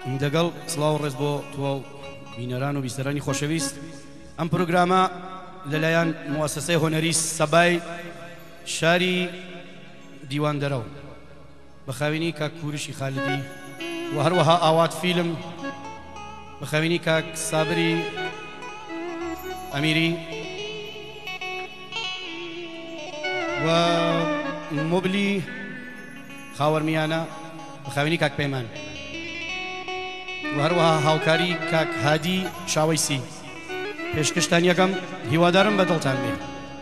دەگەڵ سڵاو ڕێز بۆ تۆ بینەران و بیستەرانی خۆشەویست ئەم پرۆگرامە لەلایەن موەسسەسەی هۆنەری سەبای شاری دیوان دەرەو بەخاوێنی کاک کوورشی خالدی و هەروەها ئاوات فیلم بەخاوێنی کاک سابری ئەمیری و مۆبلی خاوەرمیانە بەخاوێنی کاک پەیمان و هەروەها هاوکاری کاک هادی شاوەیسی پێشکەشتان یەکەم هیوادارم بەدڵتان بێ.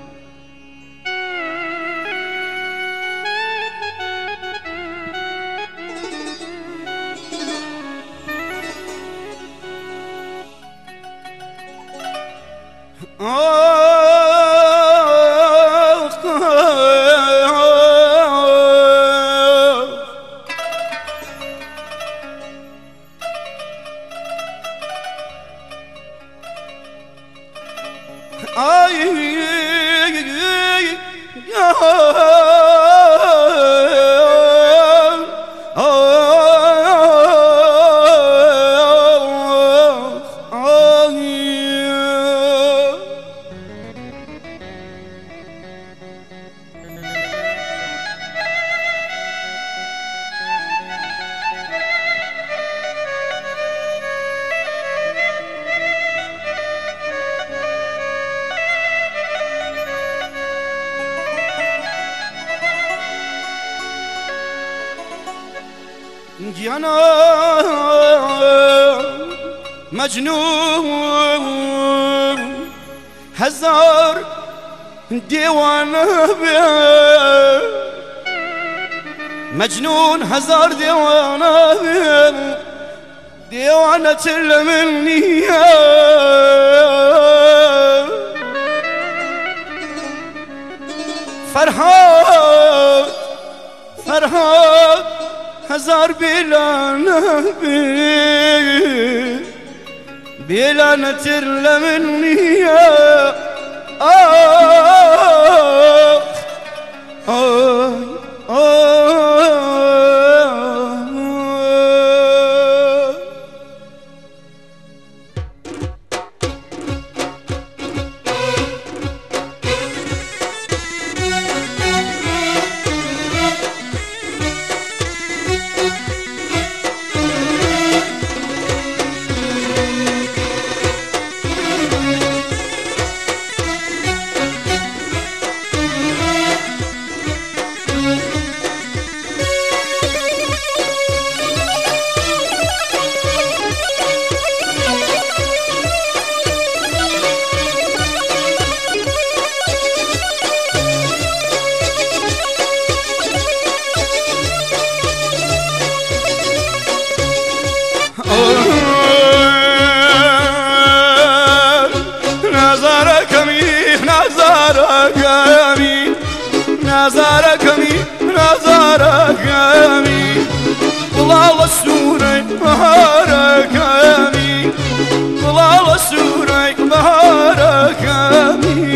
گیانا مجنون هزار دیوانه بی مجنون هزار دیوانه بی دیوانه تل منی فرهاد فرهاد هزار بلا نتر لمني نظركمي طلال السوري بهاركمي طلال السوري بهاركمي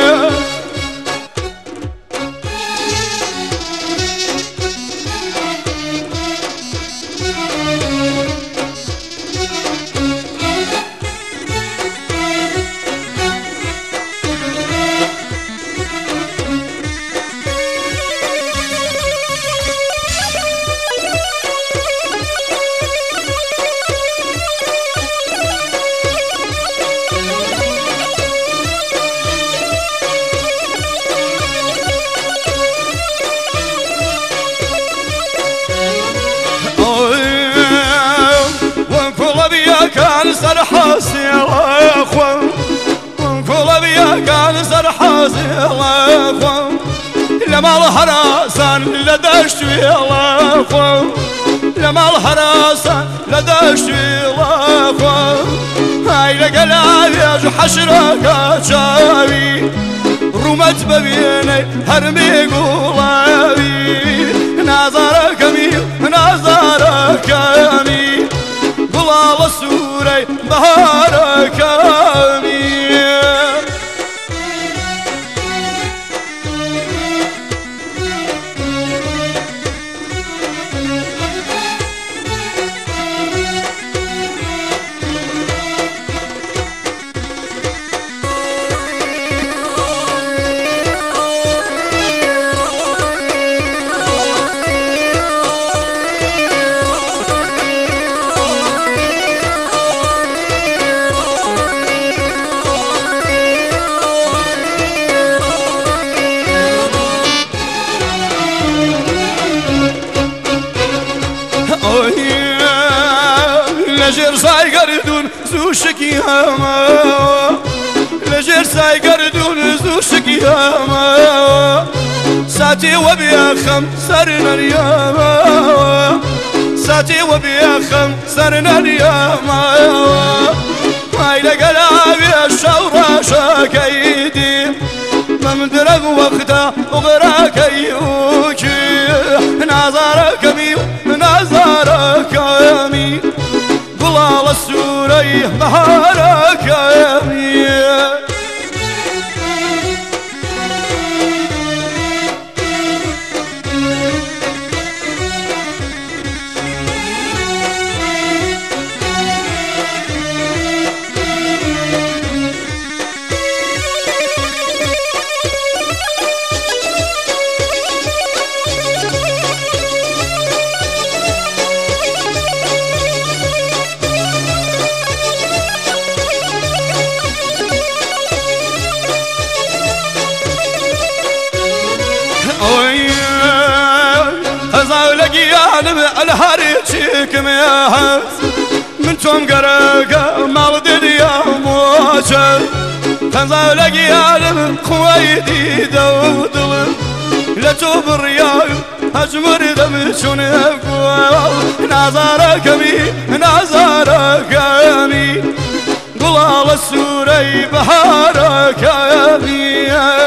كان سرحاسي يا اخوان كل ابيا كان سرحاسي يا اخوان لما الحراسان لدشت يا اخوان لما الحراسان لدشت يا اخوان هاي لقلابي يا حشرك شاوي رمت ببيني هرمي قلابي نظرك ميل نظرك يمين طلال السوري بهاركمي لجر سای گردون زوشکی هما لجر سای گردون زوشکی هما ساتي وبيخم سرنا اليوم ساتي وبيخم سرنا اليوم هاي لقلابي الشورى شاكيدي ممدرق وقتا وغراك يوكي نظرك مي نظرك يمي ضلال السوري بهارك يمي الهريتك مياهز من توم قرقا مالدد يا موجه تنزل قيالم خويدي دودل لا توب الريال اجمر دمشون يقول نظرك مي نظرك يمي ضلال السوري بهارك يمي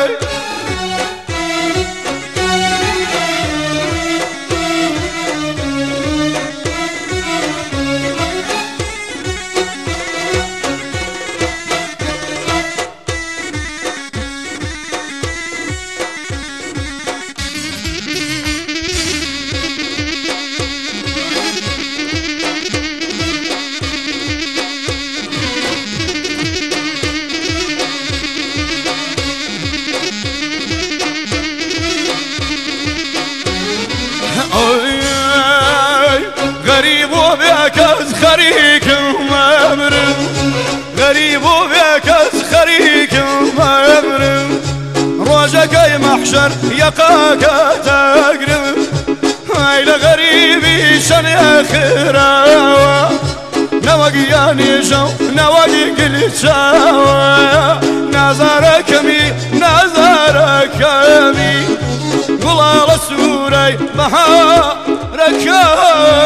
غريب وبيكز خريك ممرم غريب وبيكز خريك ممرم روجك يا محشر يقاك تقرب هاي لغريبي شن يا خراوة نواقياني جو نواقي قلت شاوة نظرك مي نظرك مي ضلال السوري بهارك